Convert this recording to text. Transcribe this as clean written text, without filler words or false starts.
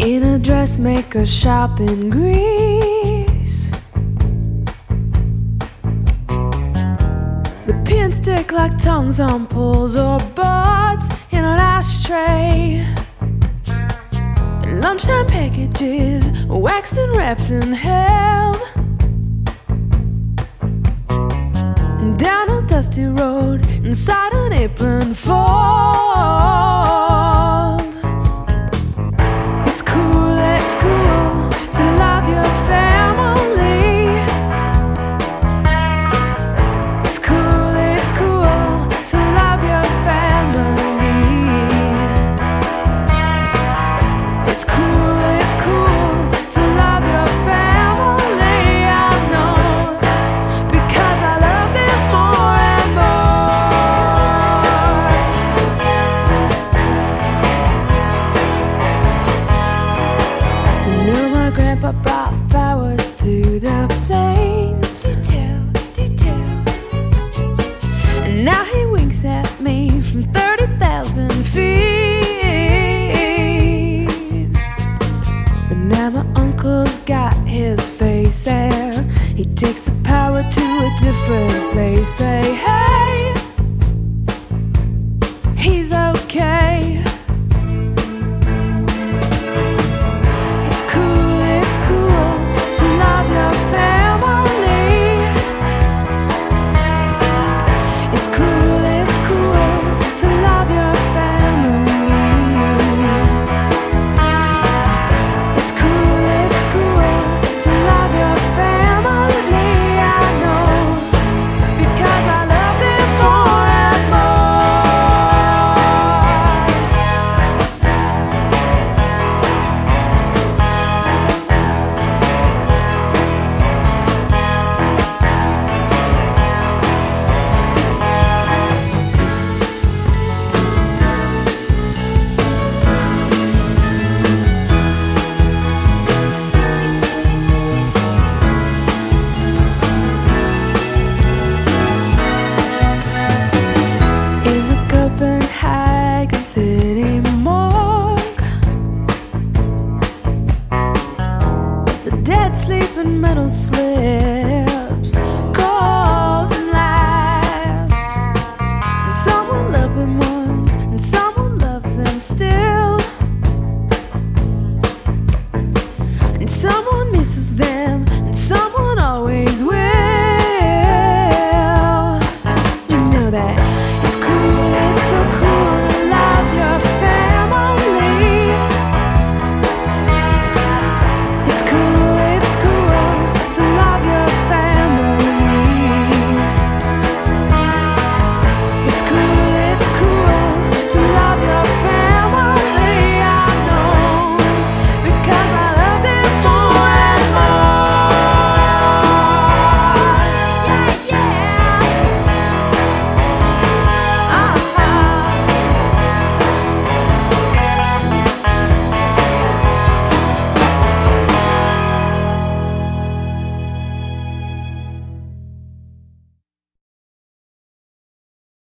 in a dressmaker shop in Greece. The pins stick like tongues on poles or butts in an ashtray. And lunchtime packages waxed and wrapped and held. And down a dusty road inside an apron fold. It's cool to love your family. It's cool to love your family. It's cool to love your family. I know, because I love them more and more. You know my grandpa brought power to the plains. Do tell. And now he winks at me from 30,000 feet. But now my uncle's got his face and he takes the power to a different place. Say, hey, he's okay. It's cool to love your family. It's cool to love your family. It's cool to love your family. I know, because I love them more and in the Copenhagen city morgue, the dead sleep in metal slips, cold and last. And someone loved them once, and someone loves them still. And someone misses them, and someone always